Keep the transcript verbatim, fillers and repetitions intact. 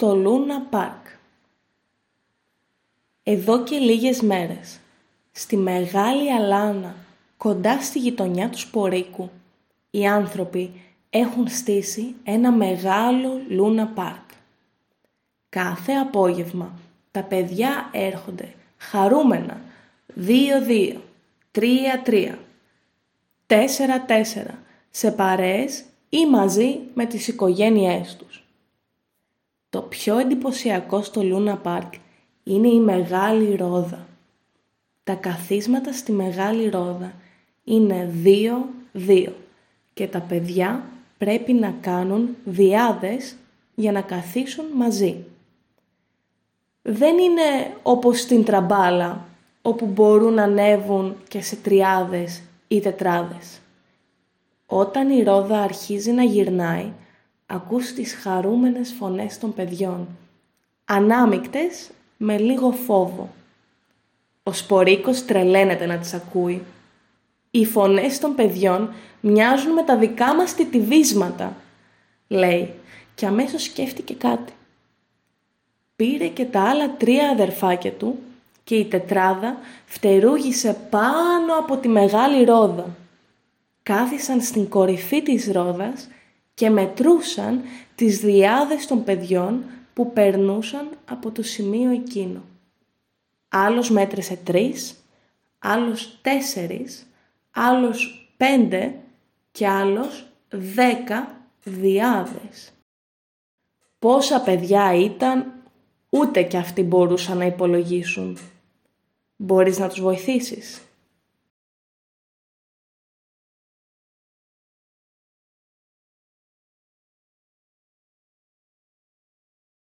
στο Λούνα Πάρκ. Εδώ και λίγες μέρες, στη Μεγάλη Αλάνα, κοντά στη γειτονιά του Σπορίκου, οι άνθρωποι έχουν στήσει ένα μεγάλο Λούνα Πάρκ. Κάθε απόγευμα τα παιδιά έρχονται χαρούμενα, δύο-δύο, τρία-τρία, τέσσερα-τέσσερα, σε παρέες ή μαζί με τις οικογένειές τους. Το πιο εντυπωσιακό στο Λούνα Πάρκ είναι η Μεγάλη Ρόδα. Τα καθίσματα στη Μεγάλη Ρόδα είναι δύο-δύο και τα παιδιά πρέπει να κάνουν διάδες για να καθίσουν μαζί. Δεν είναι όπως στην τραμπάλα, όπου μπορούν να ανέβουν και σε τριάδες ή τετράδες. Όταν η ρόδα αρχίζει να γυρνάει, ακούς τις χαρούμενες φωνές των παιδιών, ανάμεικτες με λίγο φόβο. Ο Σπορίκος τρελαίνεται να τις ακούει. Οι φωνές των παιδιών μοιάζουν με τα δικά μας τιτιβίσματα, λέει, και αμέσως σκέφτηκε κάτι. Πήρε και τα άλλα τρία αδερφάκια του και η τετράδα φτερούγησε πάνω από τη Μεγάλη Ρόδα. Κάθισαν στην κορυφή της ρόδας και μετρούσαν τις διάδες των παιδιών που περνούσαν από το σημείο εκείνο. Άλλος μέτρησε τρεις, άλλος τέσσερις, άλλος πέντε και άλλος δέκα διάδες. Πόσα παιδιά ήταν, ούτε κι αυτοί μπορούσαν να υπολογίσουν. Μπορείς να τους βοηθήσεις?